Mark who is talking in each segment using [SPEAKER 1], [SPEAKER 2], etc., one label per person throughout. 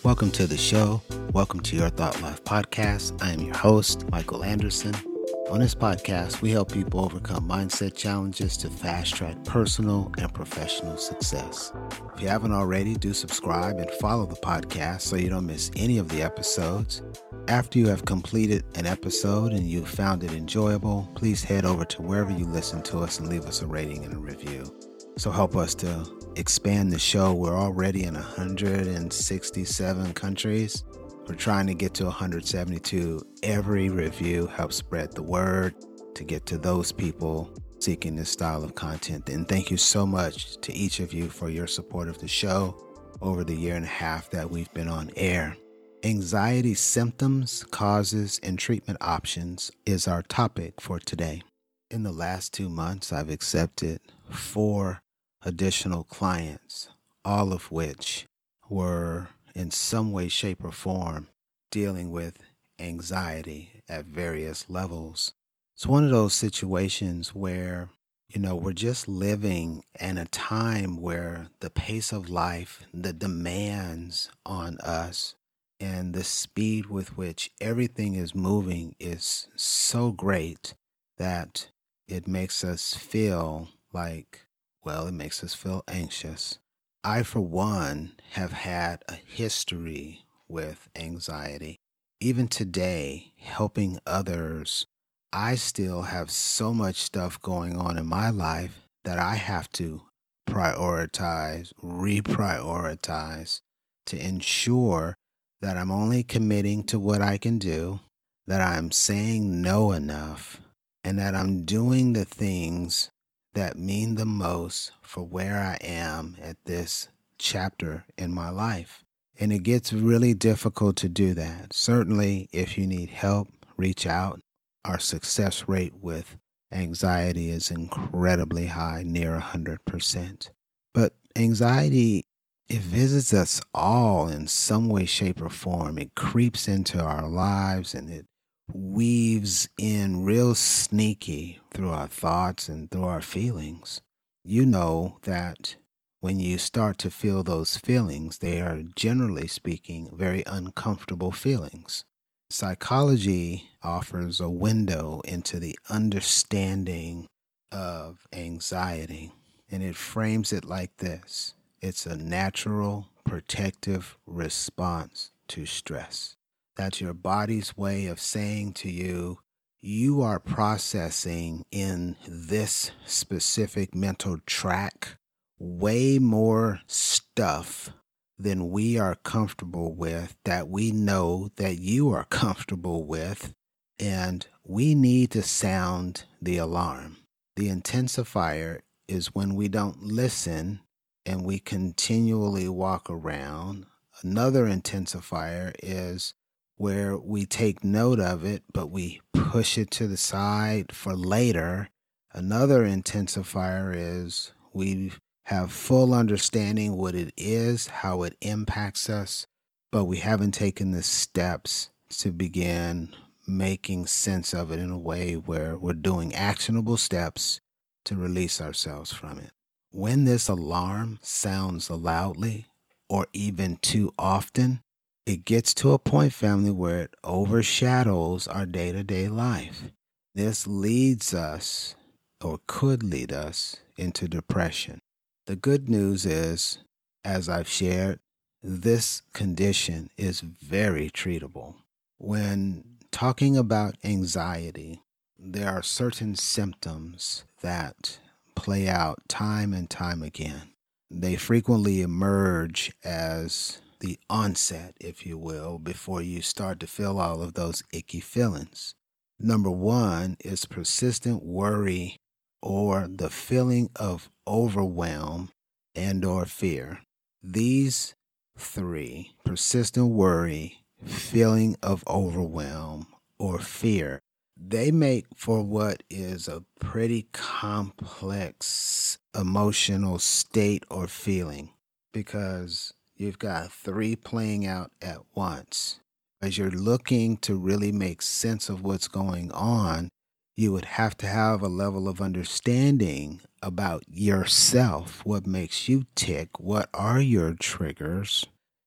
[SPEAKER 1] Welcome to the show. Welcome to Your Thought Life podcast. I am your host, Michael Anderson. On this podcast, we help people overcome mindset challenges to fast track personal and professional success. If you haven't already, do subscribe and follow the podcast so you don't miss any of the episodes. After you have completed an episode and you found it enjoyable, please head over to wherever you listen to us and leave us a rating and a review. So help us to expand the show. We're already in 167 countries. We're trying to get to 172. Every review helps spread the word to get to those people seeking this style of content. And thank you so much to each of you for your support of the show over the year and a half that we've been on air. Anxiety symptoms, causes, and treatment options is our topic for today. In the last 2 months, I've accepted 4 additional clients, all of which were in some way, shape, or form dealing with anxiety at various levels. It's one of those situations where, we're just living in a time where the pace of life, the demands on us, and the speed with which everything is moving is so great that it makes us feel it makes us feel anxious. I, for one, have had a history with anxiety. Even today, helping others, I still have so much stuff going on in my life that I have to prioritize, reprioritize to ensure that I'm only committing to what I can do, that I'm saying no enough, and that I'm doing the things that mean the most for where I am at this chapter in my life. And it gets really difficult to do that. Certainly, if you need help, reach out. Our success rate with anxiety is incredibly high, near 100%. But anxiety, it visits us all in some way, shape, or form. It creeps into our lives and it weaves in real sneaky through our thoughts and through our feelings. You know that when you start to feel those feelings, they are, generally speaking, very uncomfortable feelings. Psychology offers a window into the understanding of anxiety, and it frames it like this. It's a natural, protective response to stress. That's your body's way of saying to you, you are processing in this specific mental track way more stuff than we are comfortable with, that we know that you are comfortable with, and we need to sound the alarm. The intensifier is when we don't listen and we continually walk around. Another intensifier is where we take note of it, but we push it to the side for later. Another intensifier is we have full understanding what it is, how it impacts us, but we haven't taken the steps to begin making sense of it in a way where we're doing actionable steps to release ourselves from it. When this alarm sounds loudly or even too often, it gets to a point, family, where it overshadows our day-to-day life. This leads us, or could lead us, into depression. The good news is, as I've shared, this condition is very treatable. When talking about anxiety, there are certain symptoms that play out time and time again. They frequently emerge as the onset, if you will, before you start to feel all of those icky feelings. Number 1 is persistent worry or the feeling of overwhelm and or fear. These 3, persistent worry, feeling of overwhelm, or fear, they make for what is a pretty complex emotional state or feeling, because you've got 3 playing out at once. As you're looking to really make sense of what's going on, you would have to have a level of understanding about yourself. What makes you tick? What are your triggers?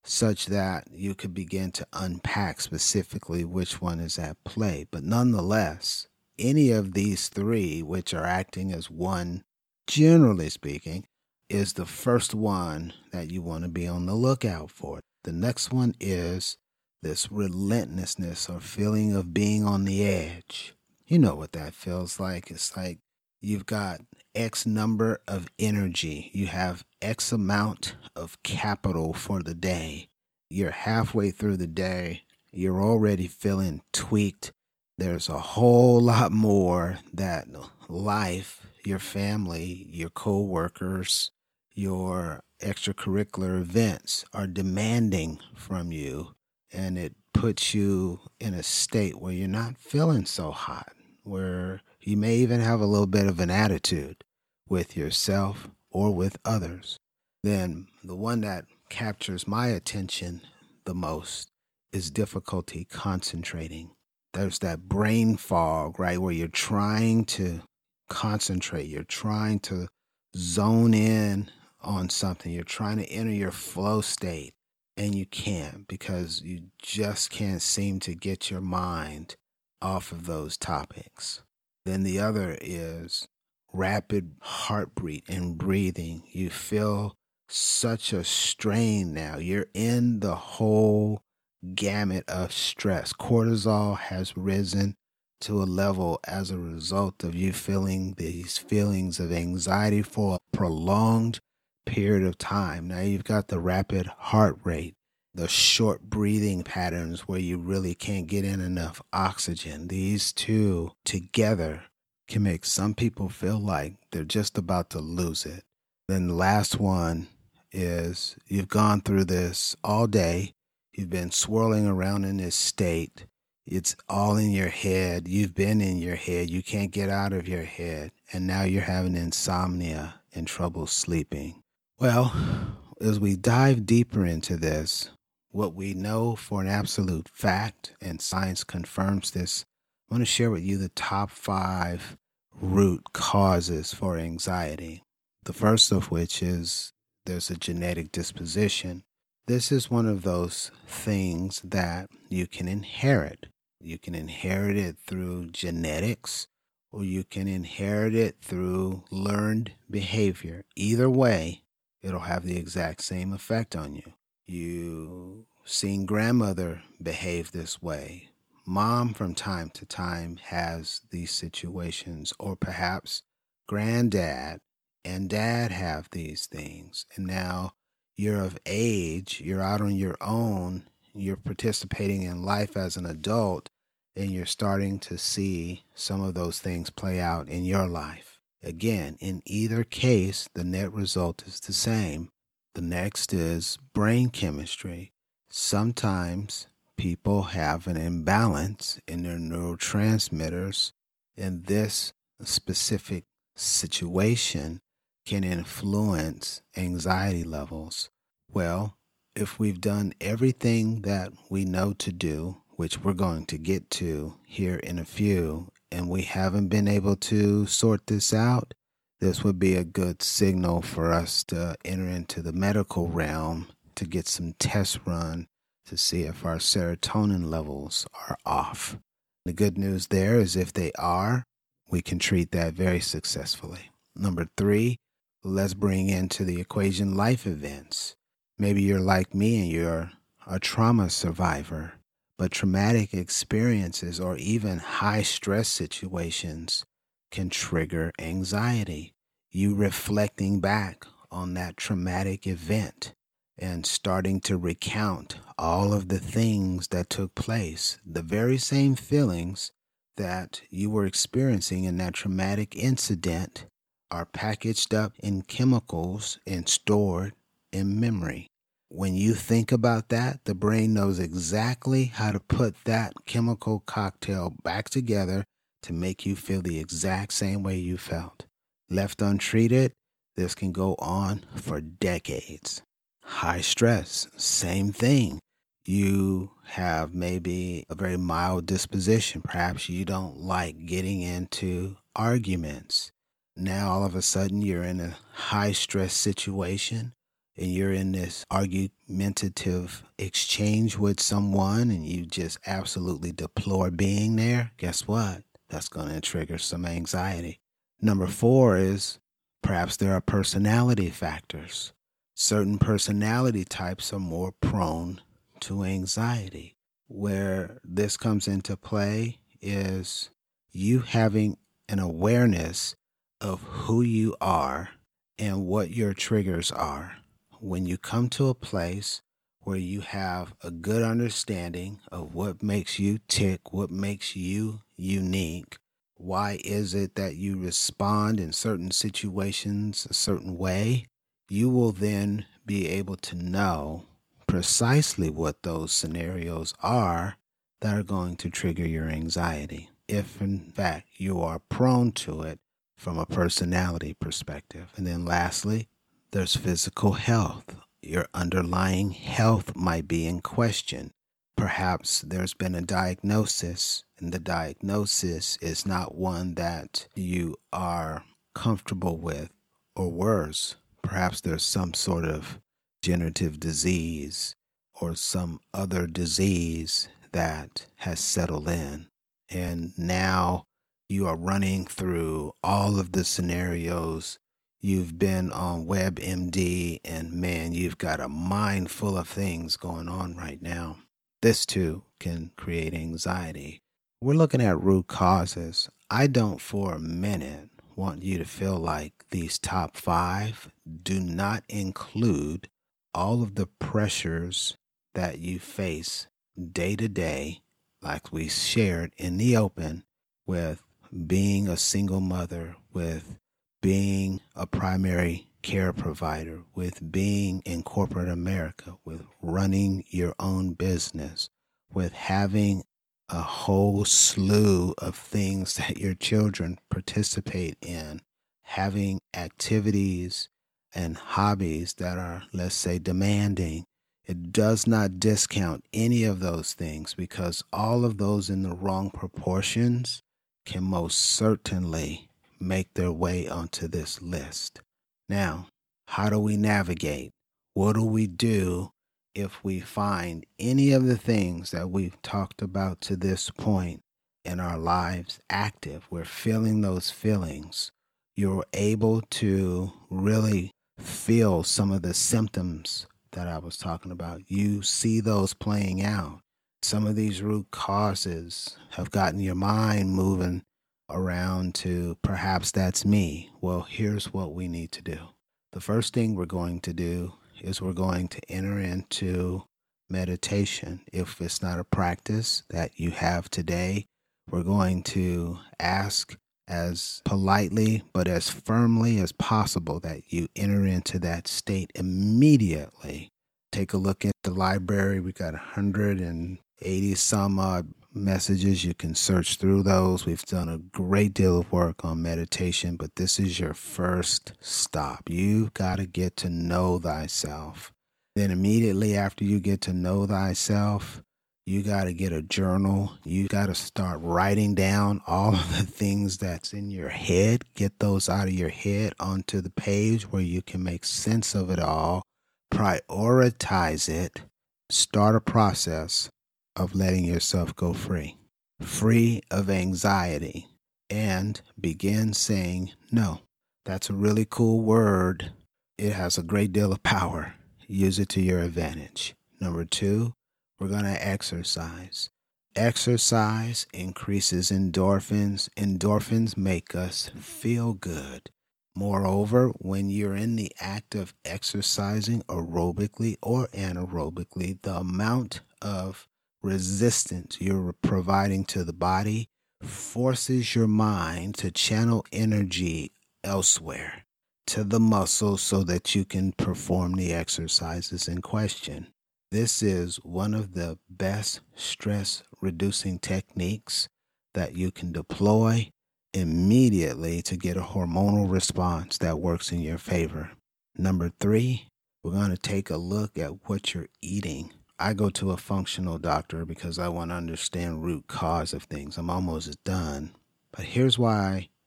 [SPEAKER 1] such that you could begin to unpack specifically which one is at play. But nonetheless, any of these three, which are acting as one, generally speaking, is the first one that you want to be on the lookout for. The next one is this relentlessness or feeling of being on the edge. You know what that feels like. It's like you've got X number of energy. You have X amount of capital for the day. You're halfway through the day. You're already feeling tweaked. There's a whole lot more that life, your family, your co-workers, your extracurricular events are demanding from you. And it puts you in a state where you're not feeling so hot, where you may even have a little bit of an attitude with yourself or with others. Then the one that captures my attention the most is difficulty concentrating. There's that brain fog, right, where you're trying to concentrate. You're trying to zone in on something. You're trying to enter your flow state, and you can't because you just can't seem to get your mind off of those topics. Then the other is rapid heartbeat and breathing. You feel such a strain now. You're in the whole gamut of stress. Cortisol has risen to a level as a result of you feeling these feelings of anxiety for a prolonged period of time. Now you've got the rapid heart rate, the short breathing patterns where you really can't get in enough oxygen. These two together can make some people feel like they're just about to lose it. Then the last one is you've gone through this all day. You've been swirling around in this state. It's all in your head. You've been in your head. You can't get out of your head. And now you're having insomnia and trouble sleeping. Well, as we dive deeper into this, what we know for an absolute fact, and science confirms this, I want to share with you the top 5 root causes for anxiety. The first of which is there's a genetic disposition. This is one of those things that you can inherit. You can inherit it through genetics, or you can inherit it through learned behavior. Either way, it'll have the exact same effect on you. You've seen grandmother behave this way. Mom from time to time has these situations, or perhaps granddad and dad have these things. And now you're of age, you're out on your own, you're participating in life as an adult, and you're starting to see some of those things play out in your life. Again, in either case, the net result is the same. The next is brain chemistry. Sometimes people have an imbalance in their neurotransmitters, and this specific situation can influence anxiety levels. Well, if we've done everything that we know to do, which we're going to get to here in a few, and we haven't been able to sort this out, this would be a good signal for us to enter into the medical realm to get some tests run to see if our serotonin levels are off. The good news there is if they are, we can treat that very successfully. Number 3, let's bring into the equation life events. Maybe you're like me and you're a trauma survivor, but traumatic experiences or even high stress situations can trigger anxiety. You reflecting back on that traumatic event and starting to recount all of the things that took place, the very same feelings that you were experiencing in that traumatic incident are packaged up in chemicals and stored in memory. When you think about that, the brain knows exactly how to put that chemical cocktail back together to make you feel the exact same way you felt. Left untreated, this can go on for decades. High stress, same thing. You have maybe a very mild disposition. Perhaps you don't like getting into arguments. Now all of a sudden you're in a high stress situation. and you're in this argumentative exchange with someone and you just absolutely deplore being there, guess what? That's going to trigger some anxiety. Number 4 is perhaps there are personality factors. Certain personality types are more prone to anxiety. Where this comes into play is you having an awareness of who you are and what your triggers are. When you come to a place where you have a good understanding of what makes you tick, what makes you unique, why is it that you respond in certain situations a certain way, you will then be able to know precisely what those scenarios are that are going to trigger your anxiety, if in fact you are prone to it from a personality perspective. And then lastly, there's physical health. Your underlying health might be in question. Perhaps there's been a diagnosis, and the diagnosis is not one that you are comfortable with, or worse, perhaps there's some sort of degenerative disease or some other disease that has settled in. And now you are running through all of the scenarios. You've been on WebMD, and man, you've got a mind full of things going on right now. This too can create anxiety. We're looking at root causes. I don't for a minute want you to feel like these top 5 do not include all of the pressures that you face day to day, like we shared in the open, with being a single mother, with being a primary care provider, with being in corporate America, with running your own business, with having a whole slew of things that your children participate in, having activities and hobbies that are, let's say, demanding. It does not discount any of those things, because all of those in the wrong proportions can most certainly make their way onto this list. Now, how do we navigate? What do we do if we find any of the things that we've talked about to this point in our lives active? We're feeling those feelings. You're able to really feel some of the symptoms that I was talking about. You see those playing out. Some of these root causes have gotten your mind moving around to perhaps that's me. Well, here's what we need to do. The first thing we're going to do is we're going to enter into meditation. If it's not a practice that you have today, we're going to ask as politely but as firmly as possible that you enter into that state immediately. Take a look at the library. We got 180 some odd messages. You can search through those. We've done a great deal of work on meditation, but this is your first stop. You've got to get to know thyself. Then immediately after you get to know thyself, you got to get a journal. You got to start writing down all of the things that's in your head. Get those out of your head onto the page where you can make sense of it all. Prioritize it. Start a process of letting yourself go free of anxiety, and begin saying no. That's a really cool word. It has a great deal of power. Use it to your advantage. Number 2, we're going to exercise. Exercise increases endorphins. Endorphins make us feel good. Moreover, when you're in the act of exercising aerobically or anaerobically, the amount of resistance you're providing to the body forces your mind to channel energy elsewhere to the muscles so that you can perform the exercises in question. This is one of the best stress reducing techniques that you can deploy immediately to get a hormonal response that works in your favor. Number 3, we're going to take a look at what you're eating. I go to a functional doctor because I want to understand root cause of things. I'm almost done. But here's why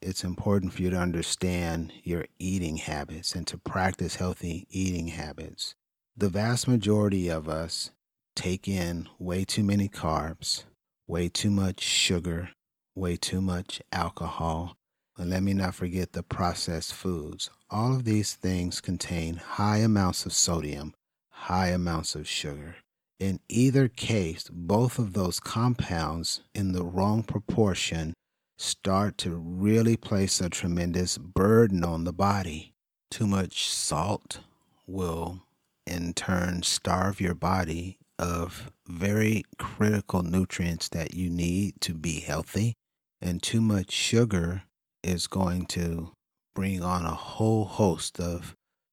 [SPEAKER 1] it's important for you to understand your eating habits and to practice healthy eating habits. The vast majority of us take in way too many carbs, way too much sugar, way too much alcohol, and let me not forget the processed foods. All of these things contain high amounts of sodium, high amounts of sugar. In either case, both of those compounds in the wrong proportion start to really place a tremendous burden on the body. Too much salt will in turn starve your body of very critical nutrients that you need to be healthy. And too much sugar is going to bring on a whole host of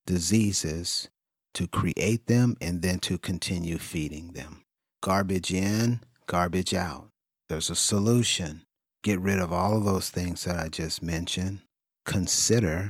[SPEAKER 1] diseases to create them and then to continue feeding them. Garbage in, garbage out. There's a solution. Get rid of all of those things that I just mentioned. Consider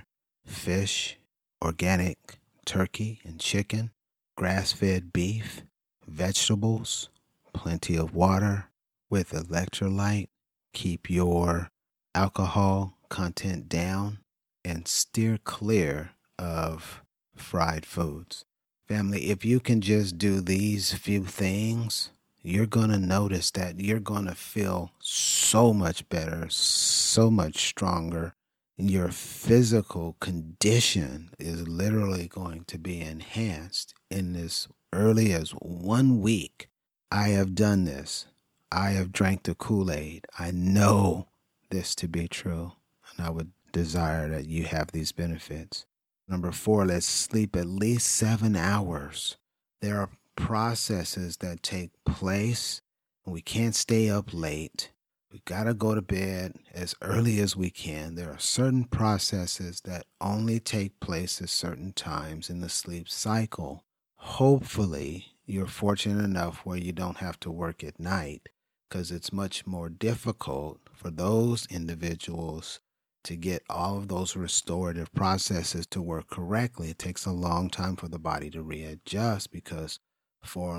[SPEAKER 1] fish, organic turkey and chicken, grass-fed beef, vegetables, plenty of water with electrolyte. Keep your alcohol content down and steer clear of fried foods. Family, if you can just do these few things, you're going to notice that you're going to feel so much better, so much stronger. Your physical condition is literally going to be enhanced in as early as 1 week. I have done this. I have drank the Kool-Aid. I know this to be true, and I would desire that you have these benefits. Number 4, let's sleep at least 7 hours. There are processes that take place, and we can't stay up late. We got to go to bed as early as we can. There are certain processes that only take place at certain times in the sleep cycle. Hopefully, you're fortunate enough where you don't have to work at night, because it's much more difficult for those individuals to get all of those restorative processes to work correctly. It takes a long time for the body to readjust because for a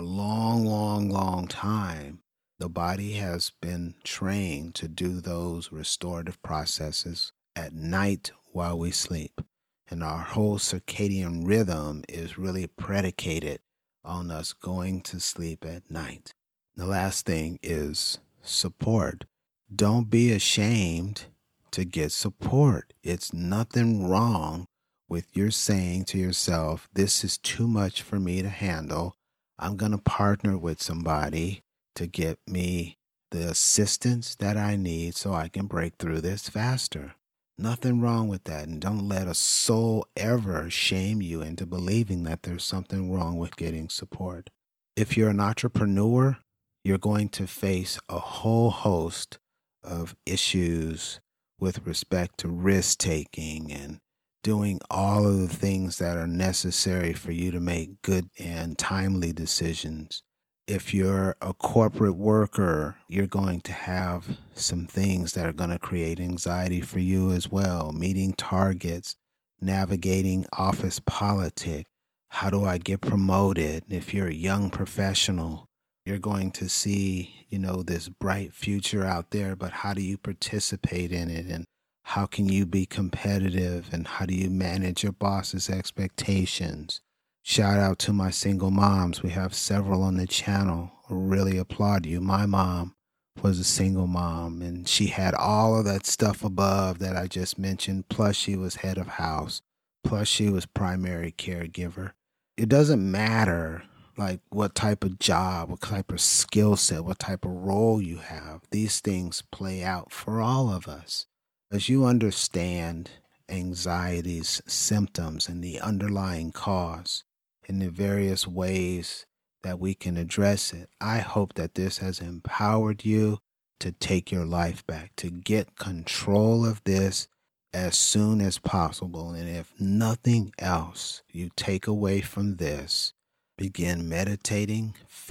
[SPEAKER 1] long time, the body has been trained to do those restorative processes at night while we sleep. And our whole circadian rhythm is really predicated on us going to sleep at night. The last thing is support. Don't be ashamed to get support. It's nothing wrong with your saying to yourself, this is too much for me to handle. I'm going to partner with somebody to get me the assistance that I need so I can break through this faster. Nothing wrong with that. And don't let a soul ever shame you into believing that there's something wrong with getting support. If you're an entrepreneur, you're going to face a whole host of issues with respect to risk-taking and doing all of the things that are necessary for you to make good and timely decisions. If you're a corporate worker, you're going to have some things that are going to create anxiety for you as well. Meeting targets, navigating office politics. How do I get promoted? If you're a young professional, you're going to see, this bright future out there, but how do you participate in it? And how can you be competitive? And how do you manage your boss's expectations? Shout out to my single moms. We have several on the channel. I really applaud you. My mom was a single mom, and she had all of that stuff above that I just mentioned. Plus she was head of house. Plus she was primary caregiver. It doesn't matter what type of job, what type of skill set, what type of role you have. These things play out for all of us. As you understand anxiety's symptoms and the underlying cause and the various ways that we can address it, I hope that this has empowered you to take your life back, to get control of this as soon as possible. And if nothing else you take away from this, begin meditating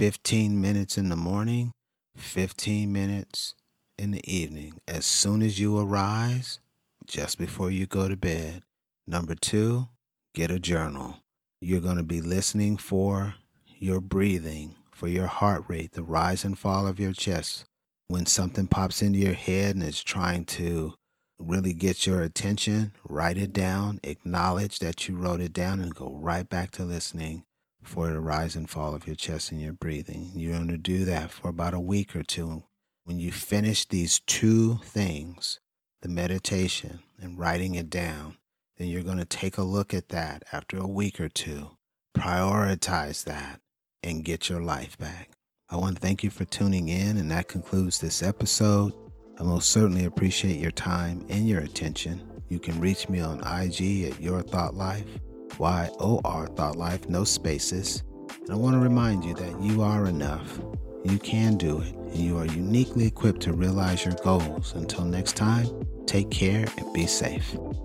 [SPEAKER 1] 15 minutes in the morning, 15 minutes in the evening, as soon as you arise, just before you go to bed. Number 2, get a journal. You're going to be listening for your breathing, for your heart rate, the rise and fall of your chest. When something pops into your head and is trying to really get your attention, write it down, acknowledge that you wrote it down, and go right back to listening for the rise and fall of your chest and your breathing. You're going to do that for about a week or two. When you finish these two things, the meditation and writing it down, then you're going to take a look at that after a week or two, prioritize that, and get your life back. I want to thank you for tuning in, and that concludes this episode. I most certainly appreciate your time and your attention. You can reach me on IG at Your Thought Life, YOR Thought Life, no spaces. And I want to remind you that you are enough. You can do it, and you are uniquely equipped to realize your goals. Until next time, take care and be safe.